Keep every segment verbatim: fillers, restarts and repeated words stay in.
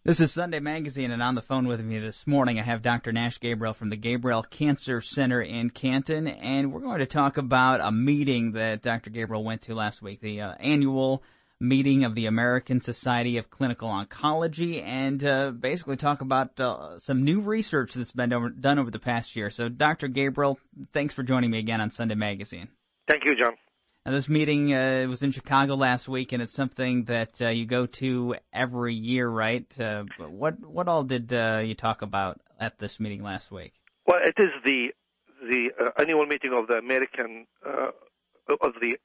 This is Sunday Magazine, and on the phone with me this morning I have Doctor Nash Gabriel from the Gabriel Cancer Center in Canton, and we're going to talk about a meeting that Doctor Gabriel went to last week, the uh, annual meeting of the American Society of Clinical Oncology, and uh, basically talk about uh, some new research that's been over, done over the past year. So, Doctor Gabriel, thanks for joining me again on Sunday Magazine. Thank you, John. Now, this meeting uh, was in Chicago last week, and it's something that uh, you go to every year, right? Uh, what what all did uh, you talk about at this meeting last week? Well, it is the the uh, annual meeting of the American uh, of the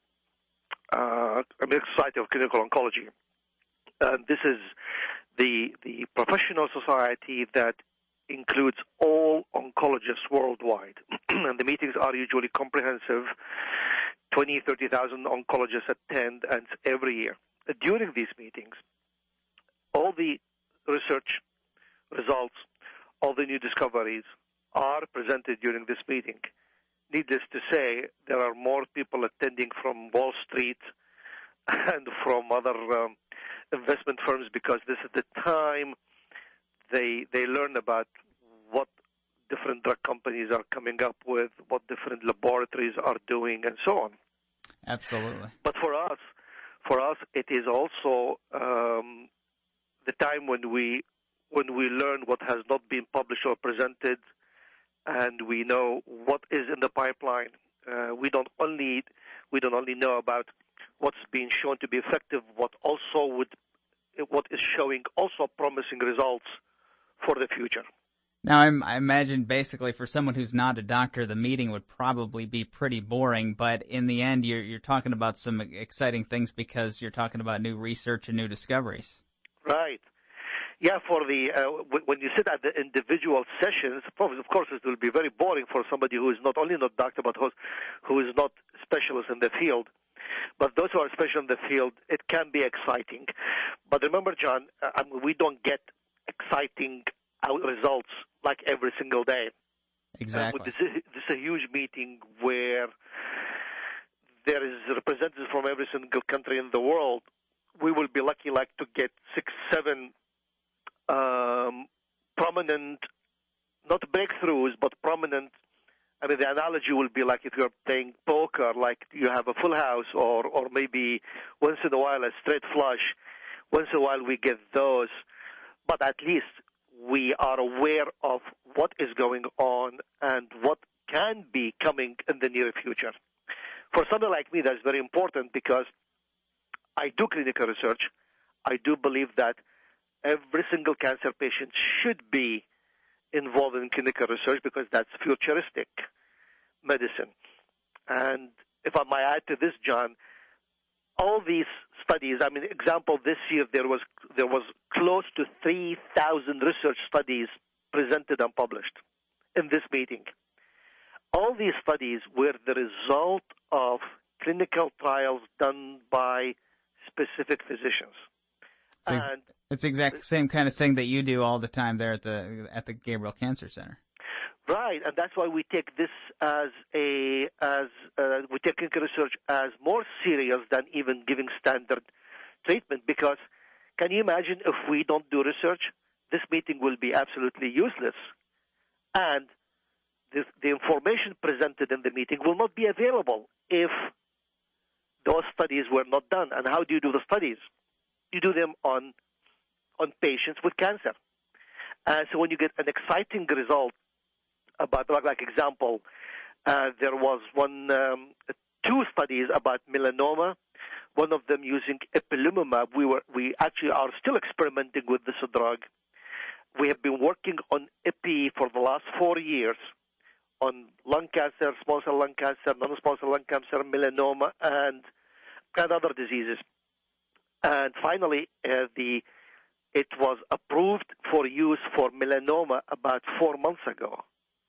uh, American Society of Clinical Oncology. Uh, this is the the professional society that includes all oncologists worldwide, and the meetings are usually comprehensive. twenty, thirty thousand oncologists attend, and every year. During these meetings, all the research results, all the new discoveries are presented during this meeting. Needless to say, there are more people attending from Wall Street and from other um, investment firms because this is the time they they learn about what different drug companies are coming up with, what different laboratories are doing, and so on. Absolutely. But for us, for us, it is also um, the time when we when we learn what has not been published or presented, and we know what is in the pipeline. Uh, we don't only we don't only know about what's being shown to be effective, what also would what is showing also promising results for the future. Now, I'm, I imagine basically for someone who's not a doctor, the meeting would probably be pretty boring, but in the end, you're, you're talking about some exciting things because you're talking about new research and new discoveries. Right. Yeah, for the uh, when you sit at the individual sessions, of course, it will be very boring for somebody who is not only not doctor, but who, who is not specialist in the field. But those who are special in the field, it can be exciting. But remember, John, I mean, we don't get exciting out results like every single day. Exactly. Uh, this, is, this is a huge meeting where there is representatives from every single country in the world. We will be lucky like to get six, seven um, prominent, not breakthroughs, but prominent. I mean, the analogy will be like if you're playing poker, like you have a full house, or, or maybe once in a while a straight flush. Once in a while we get those, but at least we are aware of what is going on and what can be coming in the near future. For somebody like me, that's very important because I do clinical research. I do believe that every single cancer patient should be involved in clinical research because that's futuristic medicine. And if I might add to this, John, all these studies, I mean, example, this year there was there was close to three thousand research studies presented and published in this meeting. All these studies were the result of clinical trials done by specific physicians. It's, ex- and it's the exact same kind of thing that you do all the time there at the at the Gabriel Cancer Center. Right, and that's why we take this as a as uh, we take clinical research as more serious than even giving standard treatment. Because can you imagine if we don't do research, this meeting will be absolutely useless, and the, the information presented in the meeting will not be available if those studies were not done. And how do you do the studies? You do them on on patients with cancer. And so when you get an exciting result about, like, like example, uh, there was one, um, two studies about melanoma. One of them using ipilimumab. We were, we actually are still experimenting with this drug. We have been working on ipi for the last four years on lung cancer, small cell lung cancer, non-small cell lung cancer, melanoma, and and other diseases. And finally, uh, the it was approved for use for melanoma about four months ago.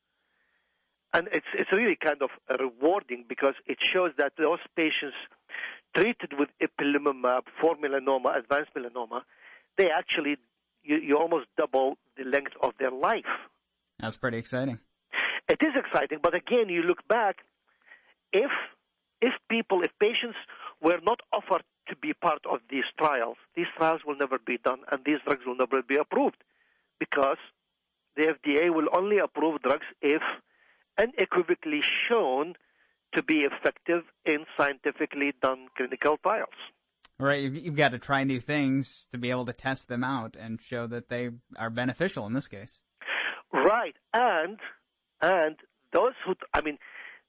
And it's it's really kind of rewarding because it shows that those patients treated with ipilimumab for melanoma, advanced melanoma, they actually, you, you almost double the length of their life. That's pretty exciting. It is exciting, but again, you look back, if if people, if patients were not offered to be part of these trials, these trials will never be done, and these drugs will never be approved, because the F D A will only approve drugs if unequivocally shown to be effective in scientifically done clinical trials. Right, you've got to try new things to be able to test them out and show that they are beneficial in this case. Right, and and those who, I mean,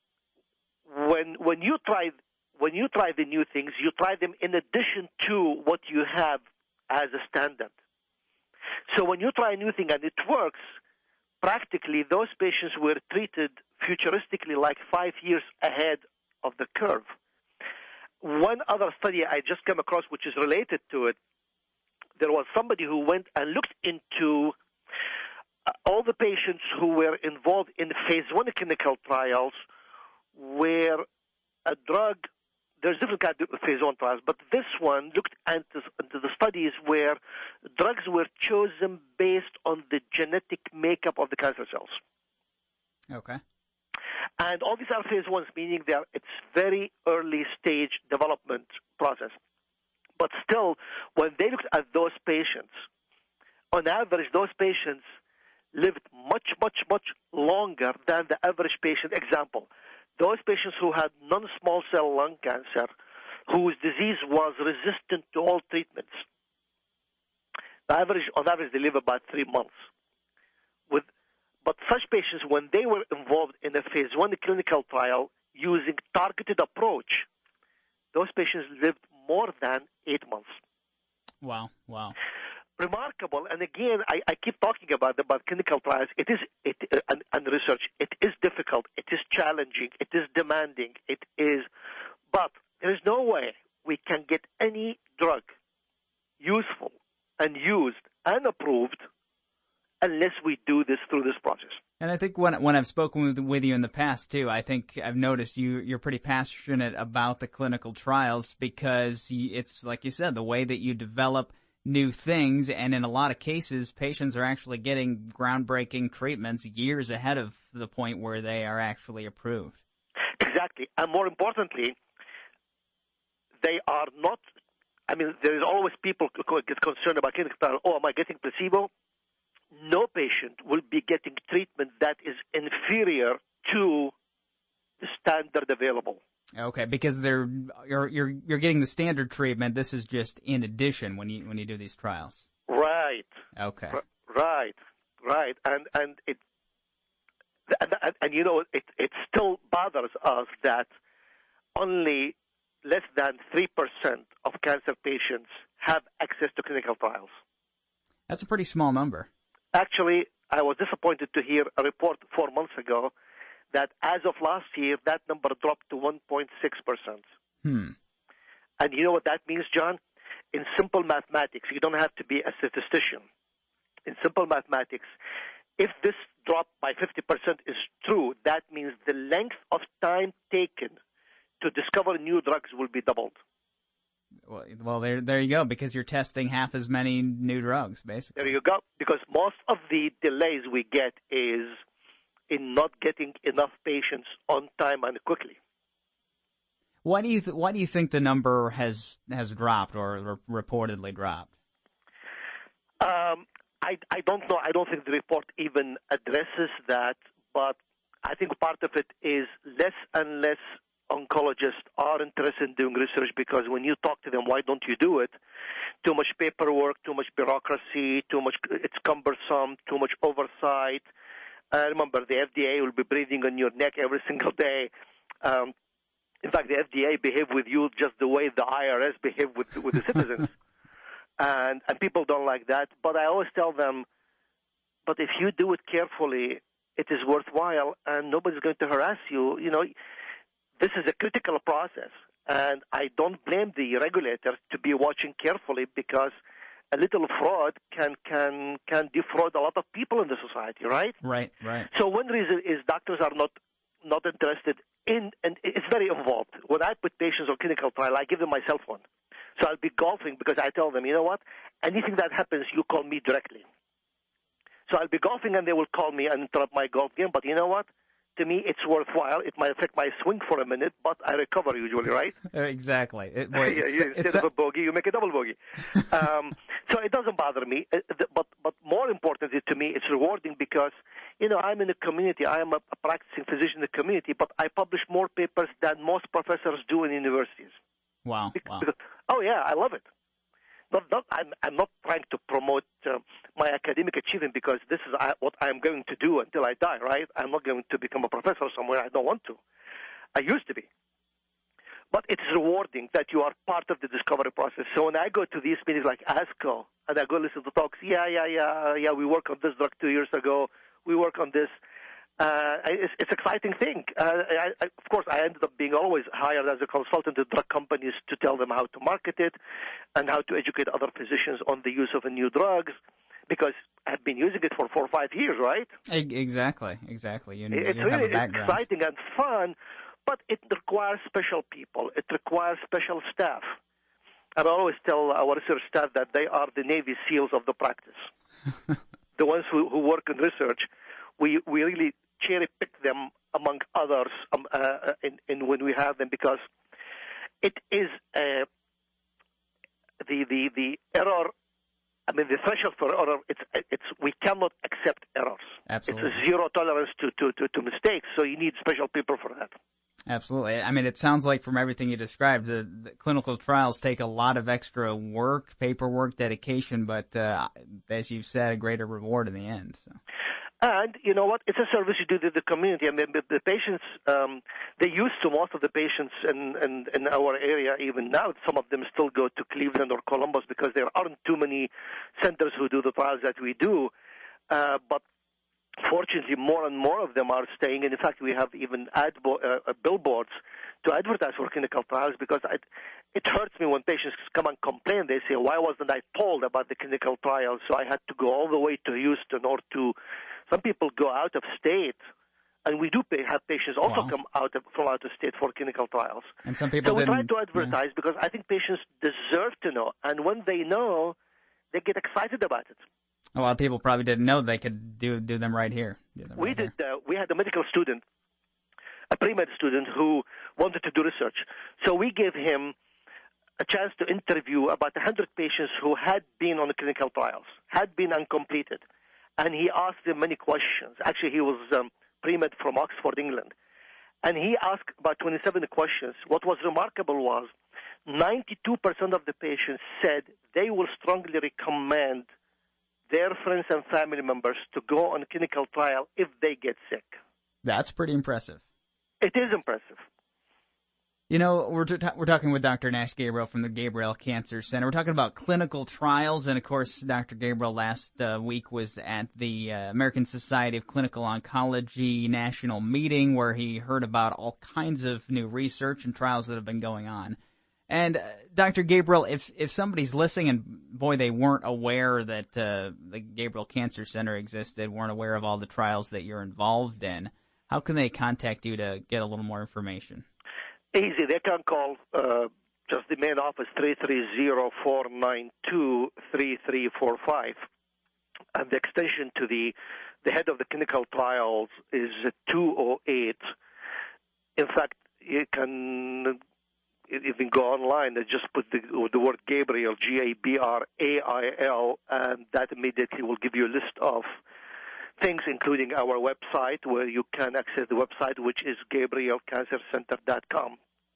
when when you try when you try the new things, you try them in addition to what you have as a standard. So when you try a new thing and it works, practically those patients were treated futuristically like five years ahead of the curve. One other study I just came across, which is related to it, there was somebody who went and looked into uh, all the patients who were involved in phase one clinical trials where a drug, there's different kinds of phase one trials, but this one looked into, into the studies where drugs were chosen based on the genetic makeup of the cancer cells. Okay. And all these are phase ones, meaning they are, it's very early stage development process. But still, when they looked at those patients, on average, those patients lived much, much, much longer than the average patient. Example, those patients who had non-small cell lung cancer, whose disease was resistant to all treatments, the average, on average, they live about three months. With But such patients, when they were involved in a phase one clinical trial using targeted approach, those patients lived more than eight months. Wow, wow. Remarkable. And again, I, I keep talking about about clinical trials. It is it uh, and, and research. It is difficult. It is challenging. It is demanding. It is, but there is no way we can get any drug useful and used and approved unless we do this through this process. And I think when when I've spoken with, with you in the past, too, I think I've noticed you, you're pretty passionate about the clinical trials because it's, like you said, the way that you develop new things, and in a lot of cases, patients are actually getting groundbreaking treatments years ahead of the point where they are actually approved. Exactly. And more importantly, they are not, I mean, there is always people who get concerned about clinical trials. Oh, am I getting placebo? No patient will be getting treatment that is inferior to the standard available. Okay, because they're you're you're you're getting the standard treatment. This is just in addition when you when you do these trials. Right. Okay. R- right. Right. And and it and, and, and you know it it still bothers us that only less than three percent of cancer patients have access to clinical trials. That's a pretty small number. Actually, I was disappointed to hear a report four months ago that as of last year, that number dropped to one point six percent. Hmm. And you know what that means, John? In simple mathematics, you don't have to be a statistician. In simple mathematics, if this drop by fifty percent is true, that means the length of time taken to discover new drugs will be doubled. Well, well, there, there you go. Because you're testing half as many new drugs, basically. There you go. Because most of the delays we get is in not getting enough patients on time and quickly. Why do you th- Why do you think the number has has dropped or re- reportedly dropped? Um, I I don't know. I don't think the report even addresses that. But I think part of it is less and less oncologists are interested in doing research because when you talk to them, why don't you do it? Too much paperwork, too much bureaucracy, too much, it's cumbersome, too much oversight. Uh, remember, the F D A will be breathing on your neck every single day. Um, in fact, the F D A behave with you just the way the I R S behave with, with the citizens. and, and people don't like that. But I always tell them, but if you do it carefully, it is worthwhile and nobody's going to harass you. You know, this is a critical process, and I don't blame the regulators to be watching carefully because a little fraud can can can defraud a lot of people in the society, right? Right, right. So one reason is doctors are not not interested in, and it's very involved. When I put patients on clinical trial, I give them my cell phone. So I'll be golfing because I tell them, you know what, anything that happens, you call me directly. So I'll be golfing and they will call me and interrupt my golf game, but you know what? to me, it's worthwhile. It might affect my swing for a minute, but I recover usually, right? Exactly. It, boy, yeah, it's, you, it's instead a... of a bogey, you make a double bogey. um, so it doesn't bother me. But but more importantly to me, it's rewarding because, you know, I'm in the community. I am a, a practicing physician in the community, but I publish more papers than most professors do in universities. Wow. Because, wow. because, oh, yeah, I love it. Not, not, I'm, I'm not trying to promote uh, my academic achievement because this is uh, what I'm going to do until I die, right? I'm not going to become a professor somewhere. I don't want to. I used to be. But it's rewarding that you are part of the discovery process. So when I go to these meetings like ASCO and I go listen to talks, yeah, yeah, yeah, yeah, we worked on this drug two years ago. We work on this. Uh, it's, it's an exciting thing. Uh, I, I, of course, I ended up being always hired as a consultant to drug companies to tell them how to market it and how to educate other physicians on the use of the new drugs because I've been using it for four or five years, right? Exactly, exactly. You, it's you really have a background. exciting and fun, but it requires special people. It requires special staff. And I always tell our research staff that they are the Navy SEALs of the practice. The ones who, who work in research, we, we really cherry pick them among others um, uh, in, in when we have them because it is uh, the the the error. I mean, the threshold for error. It's it's we cannot accept errors. Absolutely. It's a zero tolerance to, to, to, to mistakes. So you need special people for that. Absolutely. I mean, it sounds like from everything you described, the, the clinical trials take a lot of extra work, paperwork, dedication, but uh, as you've said, a greater reward in the end. So. And you know what? It's a service you do to the community. I mean, the, the patients, um, they used to, most of the patients in, in, in our area, even now, some of them still go to Cleveland or Columbus because there aren't too many centers who do the trials that we do. Uh, but fortunately, more and more of them are staying. And in fact, we have even ad bo- uh, billboards to advertise for clinical trials because I, it hurts me when patients come and complain. They say, why wasn't I told about the clinical trials? So I had to go all the way to Houston or to, some people go out of state. And we do pay, have patients also wow. come out of, from out of state for clinical trials. And some people So we try didn't, to advertise yeah. because I think patients deserve to know. And when they know, they get excited about it. A lot of people probably didn't know they could do do them right here. Them we right did. Here. Uh, we had a medical student, a pre-med student who wanted to do research. So we gave him a chance to interview about one hundred patients who had been on the clinical trials, had been uncompleted. And he asked them many questions. Actually, he was um, pre-med from Oxford, England. And he asked about twenty-seven questions. What was remarkable was ninety-two percent of the patients said they will strongly recommend their friends and family members to go on a clinical trial if they get sick. That's pretty impressive. It is impressive. You know, we're t- we're talking with Doctor Nash Gabriel from the Gabrail Cancer Center. We're talking about clinical trials, and of course, Doctor Gabriel last uh, week was at the uh, American Society of Clinical Oncology national meeting where he heard about all kinds of new research and trials that have been going on. And uh, Doctor Gabriel, if if somebody's listening and boy, they weren't aware that uh, the Gabrail Cancer Center existed, weren't aware of all the trials that you're involved in, how can they contact you to get a little more information? Easy. They can call uh, just the main office, three three zero, four nine two, three three four five. And the extension to the, the head of the clinical trials is two oh eight. In fact, you can even go online and just put the, the word Gabrail, G A B R A I L, and that immediately will give you a list of things, including our website, where you can access the website, which is gabrail cancer center dot com,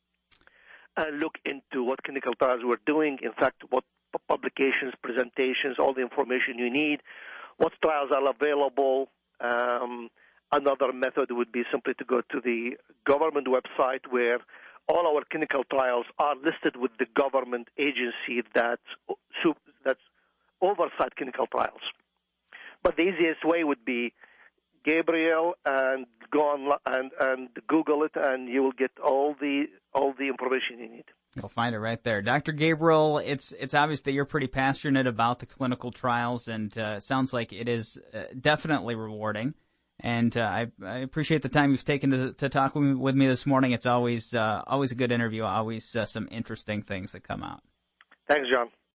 and look into what clinical trials we're doing, in fact, what publications, presentations, all the information you need, what trials are available. Um, another method would be simply to go to the government website where all our clinical trials are listed with the government agency that that's oversight clinical trials. But the easiest way would be Gabrail and go on and, and Google it, and you will get all the all the information you need. You'll find it right there. Doctor Gabriel, it's it's obvious that you're pretty passionate about the clinical trials, and uh, it sounds like it is uh, definitely rewarding. And uh, I, I appreciate the time you've taken to, to talk with me, with me this morning. It's always uh, always a good interview, always uh, some interesting things that come out. Thanks, John.